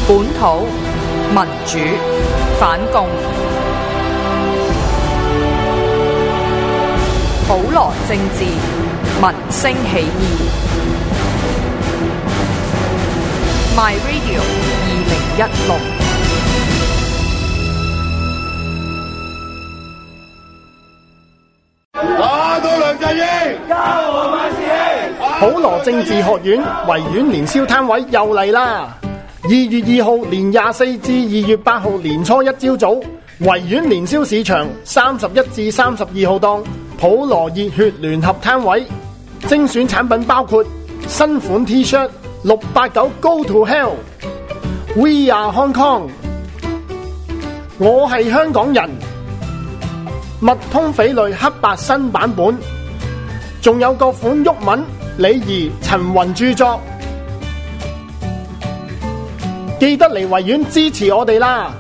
本土民主反共，普羅政治民聲起義。My Radio 2016。 普羅政治學院維園年宵攤位又嚟啦！2月2號年24至2月8號年初一朝早，維園年宵市場31至32號檔普羅熱血聯合攤位，精選產品包括新款 T-shirt 689 Go to Hell、We Are Hong Kong、我係香港人、密通匪類黑白新版本，仲有各款毓民、李怡、陳雲著作，記得嚟維園支持我哋啦！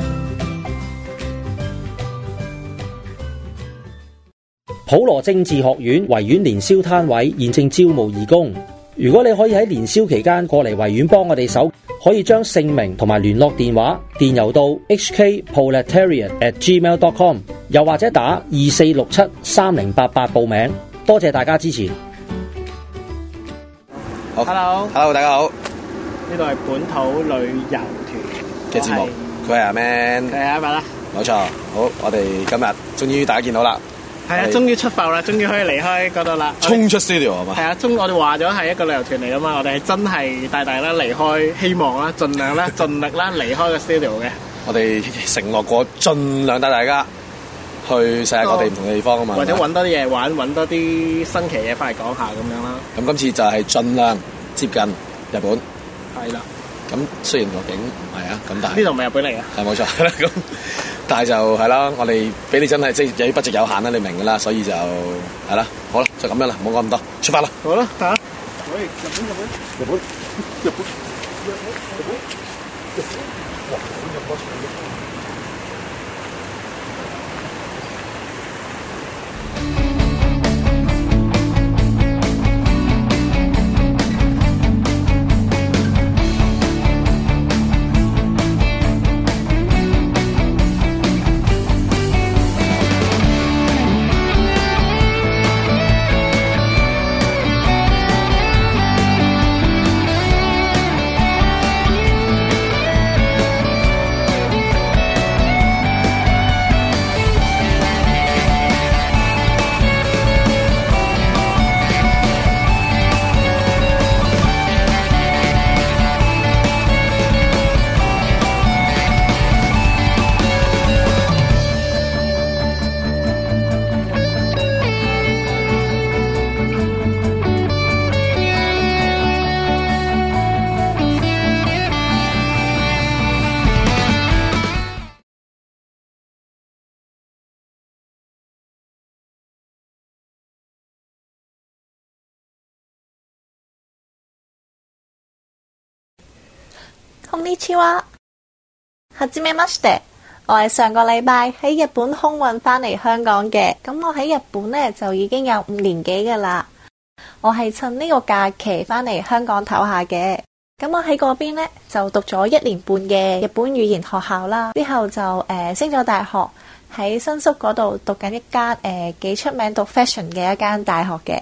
普羅政治學院維園年宵攤位現正招募義工，如果你可以喺年宵期間過嚟維園幫我哋手，可以將姓名同埋聯絡電話電郵到 hkproletariat@gmail.com， 又或者打24673088報名。多謝大家支持。 Hello， 大家好。 呢度係本土旅遊團嘅節目，佢係阿 Man， 係阿伯啦。 冇錯，好，我哋今日終於大家見到啦。 係啊，終於出埠啦，終於可以離開嗰度啦。 衝出 studio 係嘛？ 係啊，我哋話咗係一個旅遊團嚟噶嘛，我哋係真係帶大家離開，希望啦，盡量啦，盡力啦，離開個 studio 嘅。 我哋承諾過，盡量帶大家去世界各地唔同嘅地方啊嘛， 或者揾多啲嘢玩，揾多啲新奇嘢翻嚟講下咁樣啦。 咁今次就係盡量接近日本。 係啦。 咁雖然個景唔係啊，咁但係呢度唔係日本嚟嘅。係冇錯。咁但係就係啦，我哋俾你真係即係有啲budget有限啦，你明㗎啦，所以就係啦，好啦，就咁樣啦，唔好講咁多，出發啦。 好啦，嚇。 喂，日本。 こんにちは。はじめまして。我係上個禮拜喺日本空運返嚟香港嘅，咁我喺日本呢就已經有5年幾㗎喇。我係趁呢個假期返嚟香港唞下嘅，咁我喺嗰邊呢就讀咗1年半嘅日本語言學校啦，之後就升咗大學，喺新宿嗰度讀緊一間幾出名讀 fashion 嘅一間大學嘅。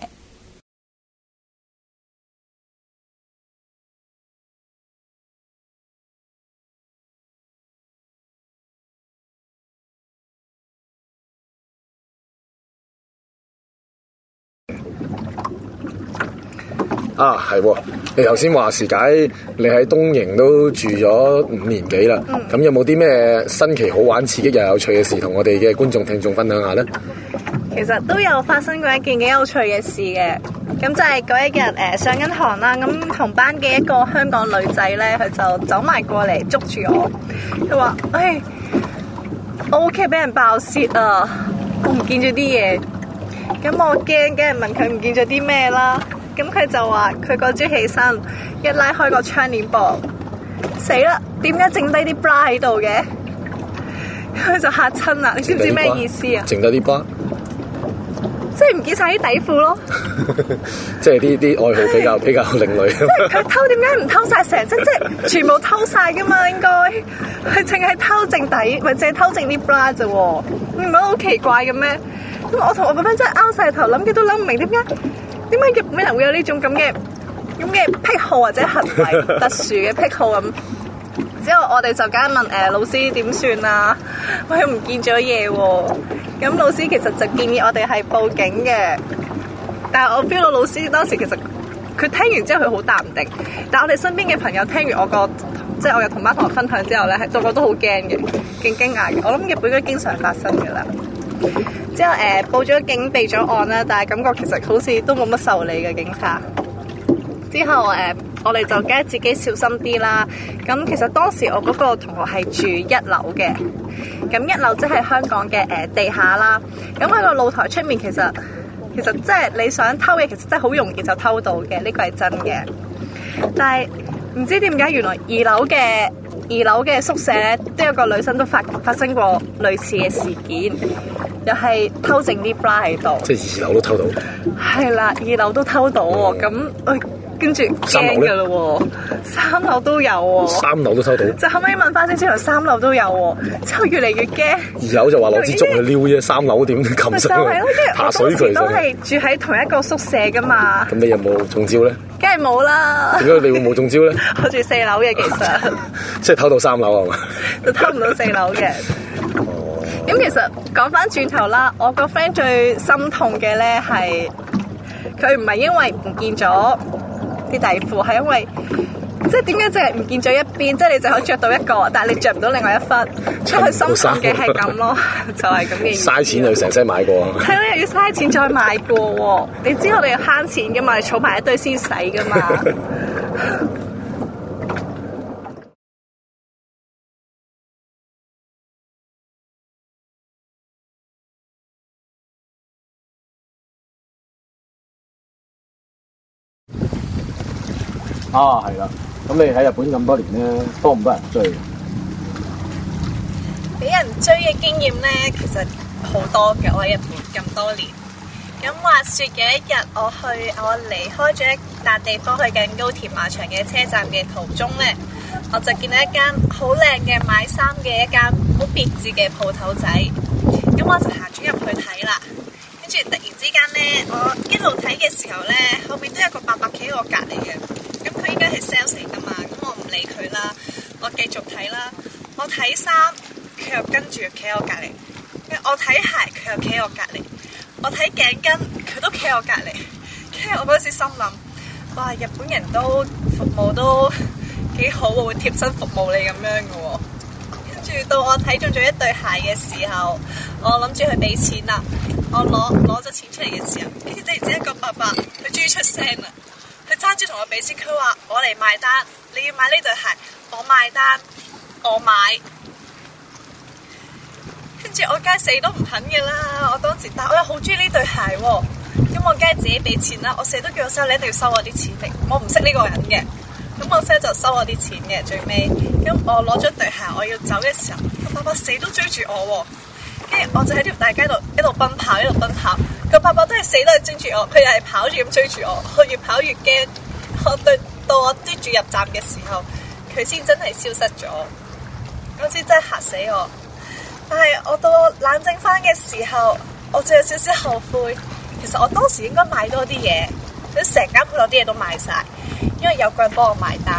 啊，係喎！你頭先話時解，你喺東營都住咗5年幾啦。咁有冇啲咩新奇好玩、刺激又有趣嘅事，同我哋嘅觀眾聽眾分享下呢？ 其實都有發生過一件幾有趣嘅事嘅。咁就係嗰一日上緊堂啦，咁同班嘅一個香港女仔咧，佢就走埋過嚟捉住我，佢話：我屋企俾人爆竊啊！我唔見咗啲嘢。咁我驚，梗係問佢唔見咗啲咩啦。咁佢就話佢嗰朝起身一拉開個窗簾布，死啦！點解剩低啲 bra 喺度嘅？佢就嚇親啦！你知唔知咩意思啊？ 剩低啲 bra， 即係唔見晒啲底褲咯。 即係啲愛好比較另類。 即係佢偷點解唔偷晒成身？即係全部偷晒噶嘛？應該佢淨係偷正底，咪淨係偷正啲 bra 啫喎？唔係好奇怪嘅咩？咁我同我個 friend 真係拗晒頭，諗極都諗唔明點解日本人會有呢種咁嘅癖好或者行為特殊嘅癖好咁。之後我哋就梗係問老師點算啊？喂，唔見咗嘢喎！咁老師其實就建議我哋係報警嘅。但係我 feel 到老師當時其實佢聽完之後佢好淡定，但係我哋身邊嘅朋友聽完即係我嘅同班同學分享之後咧，係個個都好驚嘅，勁驚訝嘅。我諗日本都經常發生㗎啦。之後報咗警備咗案啦，但係感覺其實好似都冇乜受理嘅警察。之後我哋就梗係自己小心啲啦。咁其實當時我嗰個同學係住1樓嘅，咁1樓即係香港嘅地下啦。咁喺個露台出面其實即係你想偷嘢，其實真係好容易就偷到嘅，呢個係真嘅。但係唔知點解原來二樓嘅宿舍咧，都有個女生都發生過類似嘅事件，又係偷剩啲 bra 喺度。 即係2樓都偷到。係啦，2樓都偷到喎。咁跟住驚㗎咯喎，3樓都有喎。3樓都偷到。就後尾問翻先知，原來3樓都有喎。之後越嚟越驚。2樓就話攞支竹去撩啫，3樓點擒上去？爬水渠。都係住喺同一個宿舍㗎嘛。咁你有冇中招咧？梗係冇啦。點解你會冇中招咧？我住4樓嘅其實。即係偷到3樓係嘛？就偷唔到4樓嘅。咁其實講翻轉頭啦，我個 friend 最心痛嘅咧係佢唔係因為唔見咗啲底褲，係因為即係點解淨係唔見咗一邊，即係你就可以着到一個，但係你着唔到另外一忽，所以佢心痛嘅係咁咯，就係咁嘅意思。嘥錢又要成世買過啊！係咯，又要嘥錢再買過喎。你知我哋要慳錢噶嘛，儲埋一堆先使噶嘛。 係啦。咁你喺日本咁多年咧，多唔多人追？ 俾人追嘅經驗咧，其實好多嘅。我喺日本咁多年。咁話說有一日我離開咗一笪地方去緊高田馬場嘅車站嘅途中咧，我就見到一間好靚嘅買衫嘅一間好別緻嘅鋪頭仔。咁我就行咗入去睇啦。跟住突然之間咧，我一路睇嘅時候咧，後面都有個伯伯企喺我隔離嘅。咁佢應該係 sales 嚟噶嘛，咁我唔理佢啦，我繼續睇啦。我睇衫，佢又跟住企喺我隔離；我睇鞋，佢又企喺我隔離；我睇頸巾，佢都企喺我隔離。跟住我嗰時心諗，哇！日本人都服務都幾好喎，會貼身服務你咁樣嘅喎。跟住到我睇中咗一對鞋嘅時候，我諗住去俾錢啦。我攞咗錢出嚟嘅時候，跟住突然之間一個伯伯，佢終於出聲啦。佢爭住同我俾錢，佢話我嚟買單，你要買呢對鞋，我買單，我買。跟住我梗係死都唔肯嘅啦，我當時，但我又好中意呢對鞋喎，咁我梗係自己俾錢啦。我死都叫我收，你一定要收我啲錢嚟，我唔識呢個人嘅，咁我 sir 就收我啲錢嘅。最尾，咁我攞咗對鞋，我要走嘅時候，個伯伯死都追住我喎，跟住我就喺條大街度一路奔跑，一路奔跑。個伯伯都係死都係追住我，佢又係跑住咁追住我，我越跑越驚。到我追住入站嘅時候，佢先真係消失咗。嗰次真係嚇死我。但係我到冷靜翻嘅時候，我就有少少後悔。其實我當時應該買多啲嘢，佢成間鋪頭啲嘢都買晒，因為有個人幫我買單。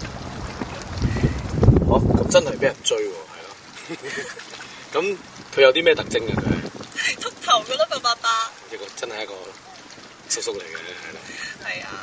咁真係俾人追喎，係咯。咁佢有啲咩特徵嘅？佢係禿頭嘅咯，個伯伯。 真係一個叔叔嚟嘅，係咯。 係啊。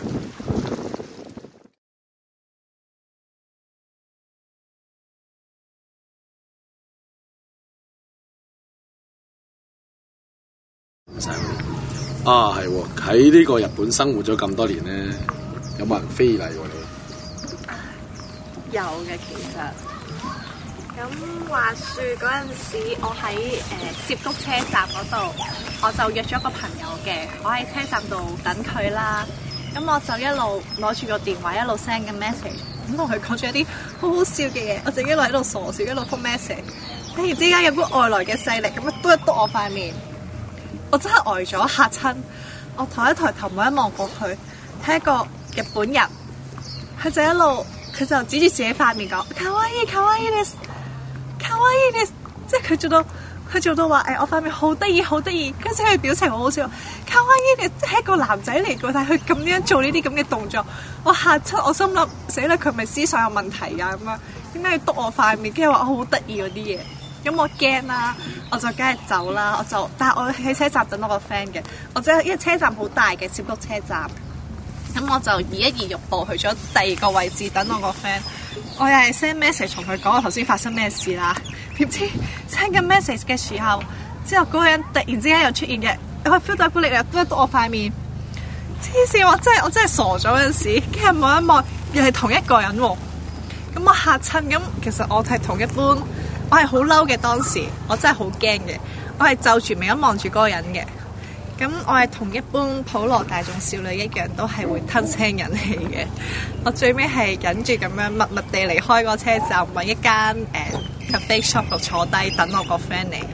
係喎，喺呢個日本生活咗咁多年咧，有冇人非禮喎你？ 有嘅，其實。咁話說嗰陣時，我喺涉谷車站嗰度，我就約咗個朋友嘅，我喺車站度等佢啦。咁我就一路攞住個電話，一路 send 緊 message，咁同佢講咗一啲好好笑嘅嘢。我就一路喺度傻笑，一路覆 message。突然之間有股外來嘅勢力咁樣篤一篤我塊面， 我真係呆咗嚇親。我抬一抬頭望一望過去，係一個日本人，佢就一路佢就指住自己塊面講卡哇伊卡哇伊です卡哇伊です，即係佢做到話我塊面好得意好得意，跟住佢表情好好笑，卡哇伊です即係一個男仔嚟嘅，但係佢咁樣做呢啲咁嘅動作，我嚇親，我心諗死啦，佢係咪思想有問題㗎咁樣？點解要篤我塊面？跟住話我好得意嗰啲嘢。咁我驚啦，我就梗係走啦。但係我喺車站等我個 friend 嘅，因為車站好大嘅涉谷車站，咁我就移一移玉步去咗第二個位置等我個 friend。我又係 send message 同佢講我頭先發生咩事啦。點知 send 緊 message 嘅時候，之後嗰個人突然之間又出現嘅，我 feel 到股力量都篤我塊面，黐線！我真係傻咗嗰陣時，跟住望一望又係同一個人喎。咁我嚇親，咁其實我係同一般。我係好嬲嘅當時，我真係好驚嘅。我係皺住眉咁望住嗰個人嘅。咁我係同一般普羅大眾少女一樣，都係會吞聲忍氣嘅。我最尾係忍住咁樣默默地離開個車站，揾一間cafe shop 度坐低等我個 friend 嚟。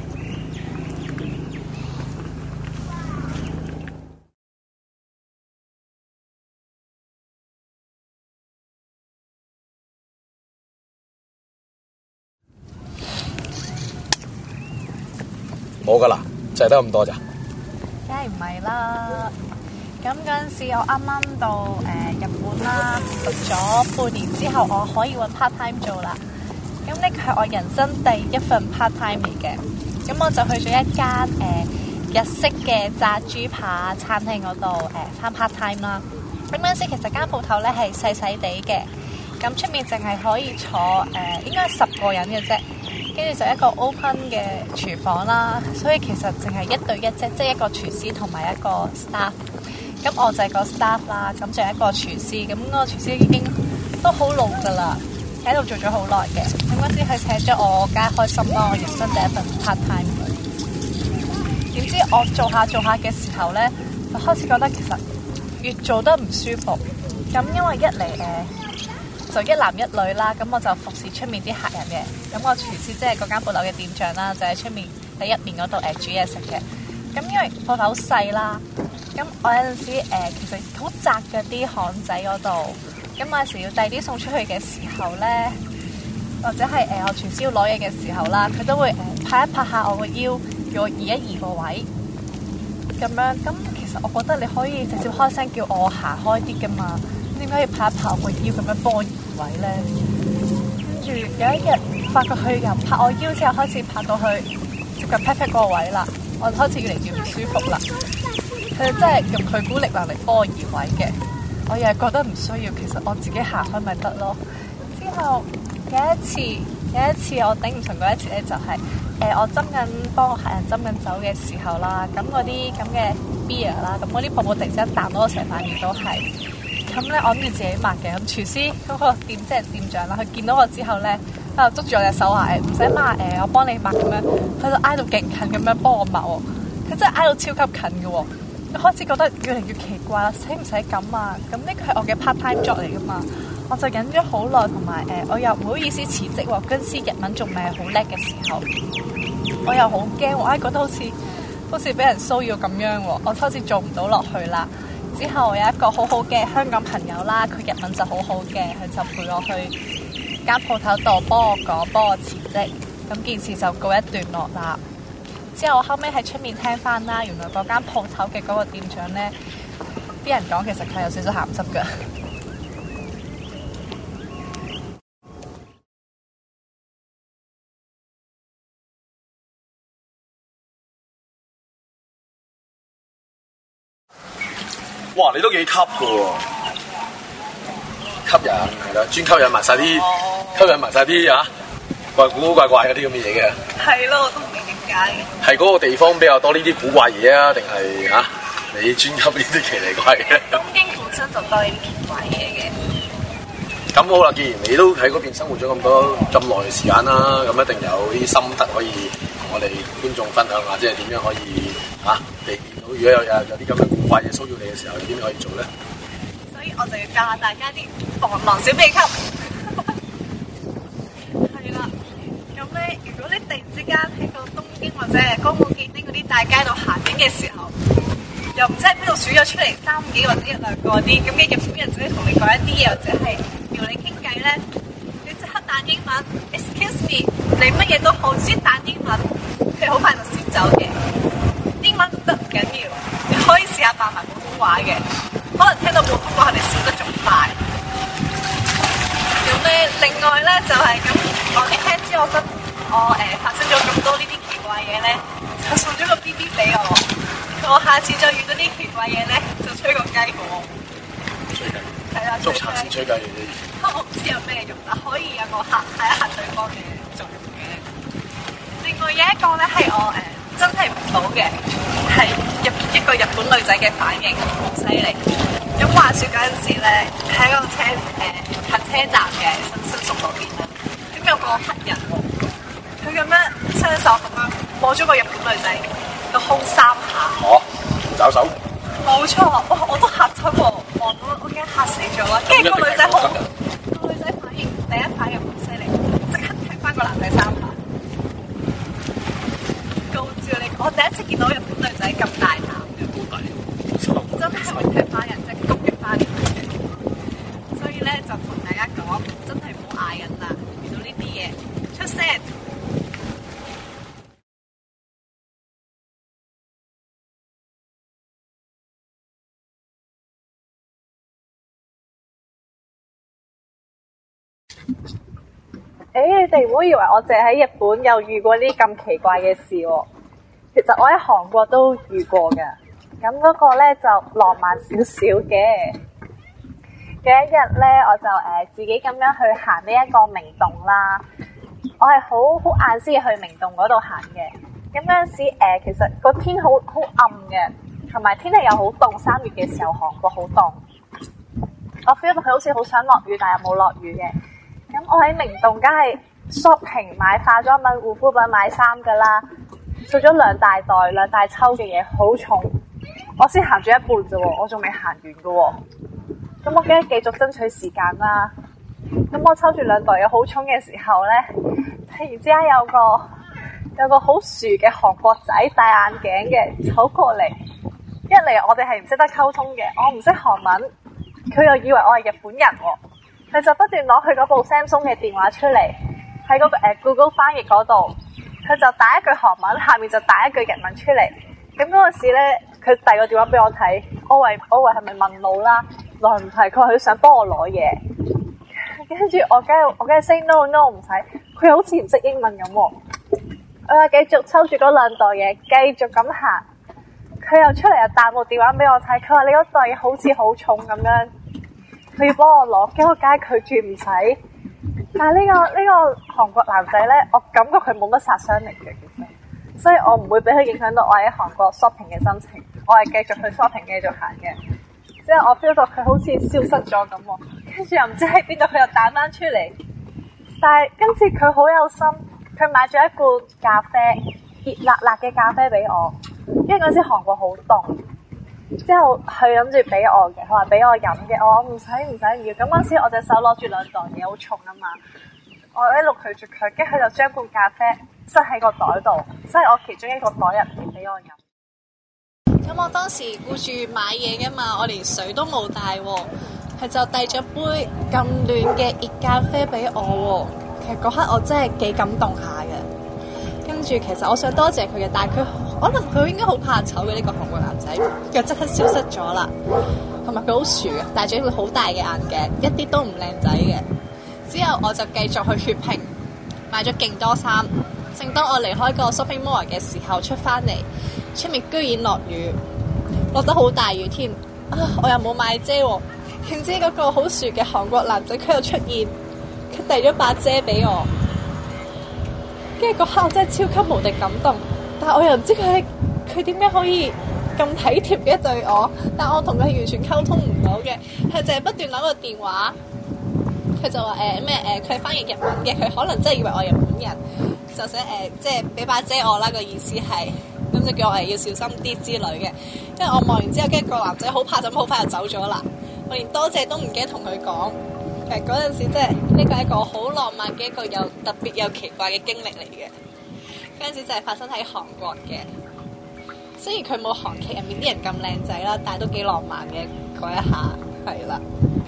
冇噶啦，就係得咁多咋？ 梗係唔係啦。咁嗰陣時我啱啱到日本啦，讀咗半年之後，我可以揾 part time 做啦。咁呢個係我人生第一份 part time 嚟嘅。咁我就去咗一間日式嘅炸豬扒餐廳嗰度返 part time 啦。咁嗰陣時其實間鋪頭咧係細細地嘅，咁出面淨係可以坐應該10個人嘅啫。跟住就一個 open 嘅廚房啦，所以其實淨係1對1啫，即係一個廚師同埋一個 staff。咁我就係個 staff 啦，咁就係一個廚師。咁個廚師已經都好老㗎啦，喺度做咗好耐嘅。咁嗰時佢請咗我，梗係開心啦！我人生第一份 part time。點知我做下嘅時候咧，就開始覺得其實越做得唔舒服。咁因為一嚟就一男一女啦，咁我就服侍出面啲客人嘅。咁個廚師即係嗰間鋪頭嘅店長啦，就喺出面第一面嗰度煮嘢食嘅。咁因為鋪頭好細啦，咁我有陣時其實好窄嘅啲巷仔嗰度，咁有陣時要遞啲餸出去嘅時候咧，或者係我廚師要攞嘢嘅時候啦，佢都會拍一拍下我個腰，叫我移一移個位咁樣。咁其實我覺得你可以直接開聲叫我行開啲噶嘛。點解要拍一拍我個腰咁樣幫我移位咧？跟住有一日發覺佢由拍我腰之後開始拍到去接近 pat pat 嗰個位啦，我就開始越嚟越唔舒服啦。佢真係用佢股力量嚟幫我移位嘅，我又係覺得唔需要，其實我自己行開咪得咯。之後有一次我頂唔順嗰一次咧，就係我幫我客人斟緊酒嘅時候啦，咁嗰啲咁嘅 beer 啦，咁嗰啲泡泡突然之間彈到我成塊面都係。咁咧，我諗住自己抹嘅。咁廚師嗰個即係店長啦，佢見到我之後咧，佢就捉住我隻手話唔使抹我幫你抹咁樣。佢就挨到勁近咁樣幫我抹喎。佢真係挨到超級近嘅喎。我開始覺得越嚟越奇怪啦，使唔使咁啊？咁呢個係我嘅 part time job 嚟噶嘛，我就忍咗好耐，同埋我又唔好意思辭職喎。嗰陣時日文仲未係好叻嘅時候，我又好驚，我覺得好似俾人騷擾咁樣喎。我開始做唔到落去啦。之後有一個好好嘅香港朋友啦，佢日文就好好嘅，佢就陪我去間鋪頭度幫我講，幫我辭職，咁件事就告一段落啦。之後我後尾喺出面聽翻啦，原來嗰間鋪頭嘅嗰個店長咧，啲人講其實佢有少少鹹濕㗎。 哇！你都幾吸㗎喎，吸引係啦，專吸引埋晒啲怪古怪怪嗰啲咁嘅嘢嘅。 係咯，我都唔明點解嘅。 係嗰個地方比較多呢啲古怪嘢啊，定係你專吸呢啲奇離怪嘅？ 東京本身就多呢啲奇怪嘢嘅。 咁好啦，既然你都喺嗰邊生活咗咁耐時間啦，咁一定有啲心得可以同我哋觀眾分享下，即係點樣可以避免到如果有啲咁嘅古怪嘢騷擾你嘅時候，點樣可以做咧？ 所以我就要教下大家啲防狼小秘笈。係啦，咁咧，如果你突然之間喺個東京或者係歌舞伎町嗰啲大街度行緊嘅時候，又唔知喺邊度選咗出嚟3幾或者1、2個啲咁嘅日本人仔同你講一啲嘢，或者係撩你傾偈咧，你即刻彈英文 ，excuse me， 你乜嘢都好，先彈英文，佢好快就先走嘅。英文唔得唔緊要，你可以試下扮埋普通話嘅，可能聽到普通話佢哋笑得仲快。咁咧，另外咧就係咁，我哋聽知我真發生咗咁多呢啲奇怪嘢咧，就送咗個 BB 俾我。我下次再遇到啲奇怪嘢咧，就吹個雞我。 吹雞。 係啦。 捉賊先吹雞嘅啫。 我唔知有咩用，但可以有個嚇睇一嚇對方嘅作用嘅。另外有一個咧係我真係唔到嘅，係一個日本女仔嘅反應好犀利。咁話説嗰陣時咧，喺個近車站嘅新宿嗰邊咧，咁有個黑人喎，佢咁樣雙手咁樣摸咗個日本女仔個胸3下。 找手。 冇錯，我都嚇親喎，望到我驚嚇死咗啦。跟住個女仔反應第一反應好犀利，即刻踢翻個男仔3下。高照你，我第一次見到日本女仔咁大膽嘅，真係會踢翻人，即係攻擊翻人。所以咧就同大家講，真係唔好嗌人啦，遇到呢啲嘢出聲。你哋唔好以為我淨係喺日本有遇過呢啲咁奇怪嘅事喎，其實我喺韓國都遇過㗎。咁嗰個咧就浪漫少少嘅。有一日咧，我就自己咁樣去行呢一個明洞啦。我係好晏先去明洞嗰度行嘅。咁嗰陣時其實個天好暗嘅，同埋天氣又好凍。3月嘅時候，韓國好凍。我 feel 到佢好似好想落雨，但係冇落雨嘅。咁我喺明洞梗係 shopping 買化妝品、護膚品、買衫噶啦，做咗2大袋、2大抽嘅嘢，好重。我先行咗一半啫喎，我仲未行完噶喎。咁我梗係繼續爭取時間啦。咁我抽住2袋嘢好重嘅時候咧，突然之間有個好薯嘅韓國仔戴眼鏡嘅走過嚟。一嚟我哋係唔識得溝通嘅，我唔識韓文，佢又以為我係日本人喎。佢就不斷攞佢嗰部 Samsung 嘅電話出嚟，喺嗰個Google 翻譯嗰度，佢就打一句韓文，下面就打一句日文出嚟。咁嗰陣時咧，佢遞個電話俾我睇，我以為係咪問路啦？來唔係，佢話佢想幫我攞嘢。跟住我梗係 say no 唔使，佢好似唔識英文咁喎。我繼續抽住嗰2袋嘢，繼續咁行。佢又出嚟又彈部電話俾我睇，佢話你嗰袋嘢好似好重咁樣。佢要幫我攞，結果梗係拒絕唔使。但係呢個韓國男仔咧，我感覺佢冇乜殺傷力嘅，其實，所以我唔會俾佢影響到我喺韓國 shopping 嘅心情。我係繼續去 shopping，繼續行嘅。之後我 feel 到佢好似消失咗咁喎，跟住又唔知喺邊度，佢又彈翻出嚟。但係今次佢好有心，佢買咗一罐咖啡，熱辣辣嘅咖啡俾我，因為嗰時韓國好凍。之後佢諗住俾我嘅，佢話俾我飲嘅，我話唔使唔要。咁嗰時我隻手攞住2袋嘢好重啊嘛，我一路拒絕佢，跟住佢就將罐咖啡塞喺個袋度，塞喺我其中一個袋入面俾我飲。咁我當時顧住買嘢嘅嘛，我連水都冇帶喎，佢就遞咗杯咁暖嘅熱咖啡俾我喎。其實嗰刻我真係幾感動下嘅。跟住其實我想多謝佢嘅，但係可能佢應該好怕醜嘅呢個韓國男仔，佢即刻消失咗啦。同埋佢好薯嘅，戴咗一個好大嘅眼鏡，一啲都唔靚仔嘅。之後我就繼續去血拼，買咗勁多衫。正當我離開個 shopping mall 嘅時候出翻嚟，出面居然落雨，落得好大雨添。我又冇買遮喎。點知嗰個好薯嘅韓國男仔佢又出現，佢遞咗把遮俾我。跟住嗰刻我真係超級無敵感動，但係我又唔知佢點解可以咁體貼嘅對我，但我同佢完全溝通唔到嘅，佢就係不斷攞個電話，佢就話佢係翻譯日文嘅，佢可能真係以為我係日本人，就寫即係俾把遮我啦，個意思係，咁就叫我要小心啲之類嘅。因為我望完之後，跟住個男仔好怕，咁好快就走咗啦，我連多謝都唔記得同佢講。其實嗰陣時即係呢個係一個好浪漫嘅一個又特別又奇怪嘅經歷嚟嘅。嗰陣時就係發生喺韓國嘅， 雖然佢冇韓劇入面啲人咁靚仔啦，但係都幾浪漫嘅嗰一下，係啦。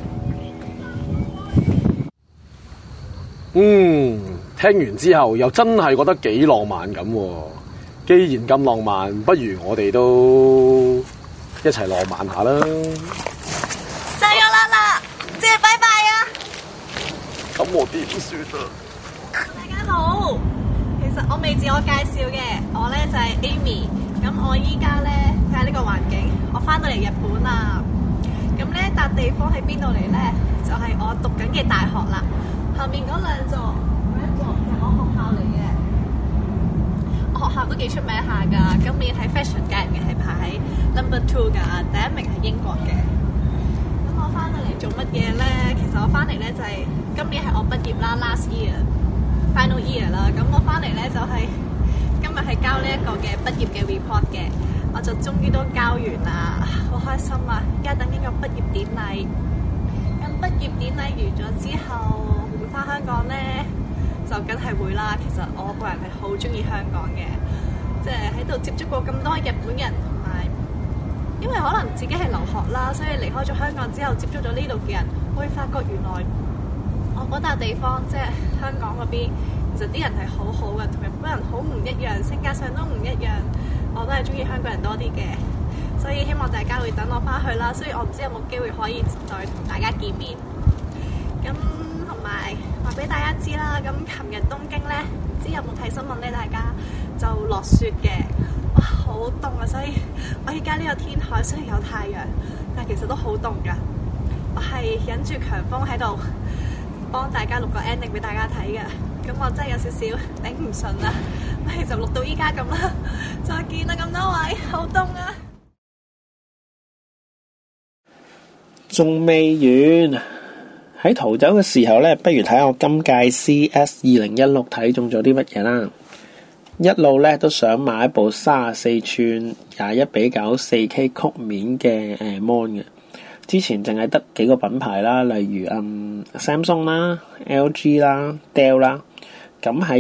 聽完之後又真係覺得幾浪漫咁喎。既然咁浪漫，不如我哋都一齊浪漫下啦。 加油啦！即係拜拜啊！ 咁我點算啊？ 大家好，其實我未自我介紹嘅，我咧就係 Amy。咁我依家咧睇下呢個環境，我翻到嚟日本啦。咁呢笪地方喺邊度嚟咧？就係我讀緊嘅大學啦。後面嗰兩座，嗰一座就係我學校嚟嘅。我學校都幾出名下㗎，今年喺 Fashion 界入面係排喺 number 2㗎，第一名係英國嘅。咁我翻到嚟做乜嘢咧？其實我翻嚟咧就係今年係我畢業啦 ，last year，final year 啦。咁我翻嚟咧就係今日係交呢一個嘅畢業嘅 report 嘅，我就終於都交完啦，好開心啊！而家等緊個畢業典禮。咁畢業典禮完咗之後，會唔會翻香港咧？就梗係會啦。其實我個人係好中意香港嘅，即係喺度接觸過咁多日本人，同埋因為可能自己係留學啦，所以離開咗香港之後，接觸咗呢度嘅人，會發覺原來我嗰笪地方即係香港嗰邊，其實啲人係好好嘅，同日本人好唔一樣，性格上都唔一樣。我都係中意香港人多啲嘅，所以希望大家會等我翻去啦。所以我唔知有冇機會可以再同大家見面。咁同埋話俾大家知啦，咁琴日東京咧，唔知有冇睇新聞咧？大家就落雪嘅，哇，好凍啊！所以我而家呢個天台雖然有太陽，但其實都好凍噶。我係忍住強風喺度幫大家錄個 ending 俾大家睇嘅，咁我真係有少少頂唔順啦。就錄到依家咁啦，再見啦咁多位，好凍啊！ 仲未完，喺逃走嘅時候呢，不如睇下我今屆 CS2016 睇中咗啲乜嘢啦。一路呢都想買一部34寸21:9 4K 曲面嘅mon 嘅。之前淨係得幾個品牌啦，例如Samsung 啦、LG 啦、Dell 啦。咁喺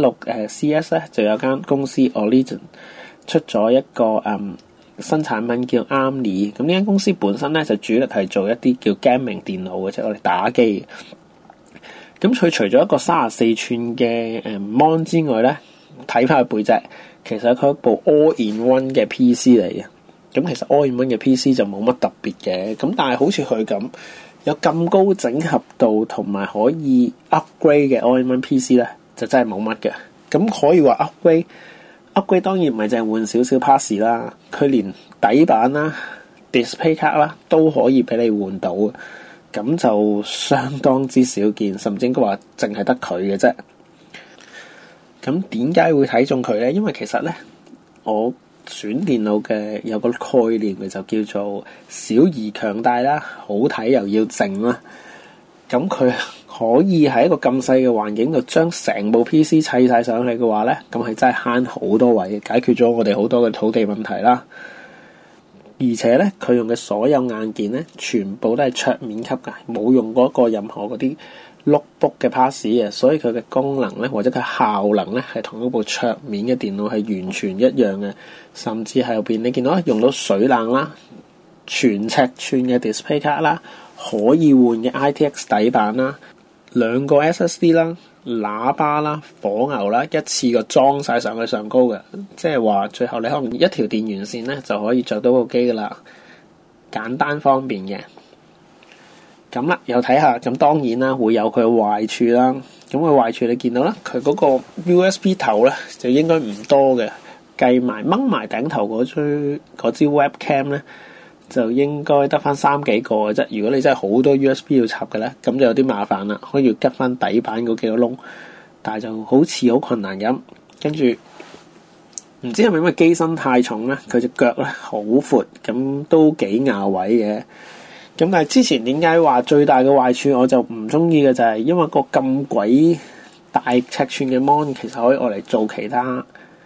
2016CS 咧就有間公司 Origin 出咗一個新產品叫 Armly。咁呢間公司本身咧就主力係做一啲叫 gaming 電腦嘅，即係我哋打機嘅。咁佢除咗一個34寸嘅mon 之外咧，睇翻佢背脊，其實佢係一部 all-in-one 嘅 PC 嚟嘅。咁其實 all-in-one 嘅 PC 就冇乜特別嘅，咁但係好似佢咁有咁高整合度同埋可以 upgrade 嘅 all-in-one PC 咧，就真係冇乜嘅。咁可以話 upgrade 當然唔係淨係換少少 pass 啦，佢連底板啦、display 卡啦都可以俾你換到，咁就相當之少見，甚至應該話淨係得佢嘅啫。咁點解會睇中佢咧？因為其實咧，我選電腦嘅有個概念嘅就叫做小而強大啦，好睇又要靜啦。咁佢可以喺一個咁細嘅環境度將成部 PC 砌晒上去嘅話咧，咁係真係慳好多位，解決咗我哋好多嘅土地問題啦。而且咧，佢用嘅所有硬件咧，全部都係桌面級㗎，冇用過一個任何嗰啲 notebook 嘅 pass 嘅，所以佢嘅功能咧或者佢效能咧係同嗰部桌面嘅電腦係完全一樣嘅，甚至係入邊你見到用到水冷啦、全尺寸嘅 display 卡啦、可以換嘅 ITX 底板啦、2個 SSD 啦、喇叭啦、火牛啦，一次過裝晒上去上高嘅，即係話最後你可能一條電源線咧就可以着到部機噶啦，簡單方便嘅。咁啦，又睇下，咁當然啦，會有佢嘅壞處啦。咁佢壞處你見到啦，佢嗰個 USB 頭咧就應該唔多嘅，計埋掹埋頂頭嗰支 webcam 咧，就應該得翻3幾個嘅啫。如果你真係好多 USB 要插嘅咧，咁就有啲麻煩啦，可以要吉翻底板嗰幾個窿，但係就好似好困難咁。跟住唔知係咪因為機身太重咧，佢隻腳咧好闊，咁都幾拗位嘅。咁但係之前點解話最大嘅壞處我就唔中意嘅就係因為個咁鬼大尺寸嘅 mon 其實可以愛嚟做其他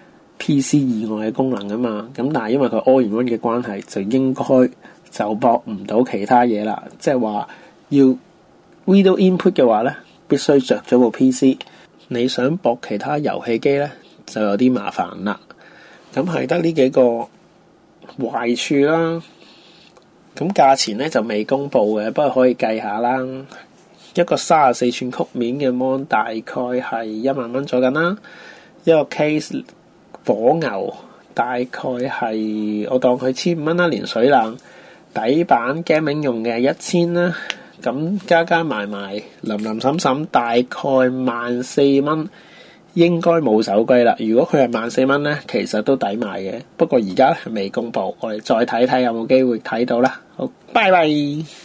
PC 以外嘅功能噶嘛，咁但係因為佢 all-in-one 嘅關係，就應該就駁唔到其他嘢啦。即係話要 video input 嘅話咧，必須着咗部 PC。你想駁其他遊戲機咧，就有啲麻煩啦。咁係得呢幾個壞處啦。咁價錢咧就未公布嘅，不過可以計下啦。一個34寸曲面嘅 mon 大概係1萬蚊左右啦。一個 case 火牛大概係我當佢1500蚊啦，連水冷底板 gaming 用嘅1000啦。咁加埋林沈大概14,000蚊，應該冇手龜啦。如果佢係14,000蚊咧，其實都抵買嘅。不過而家係未公布，我哋再睇睇有冇機會睇到啦。好，拜拜。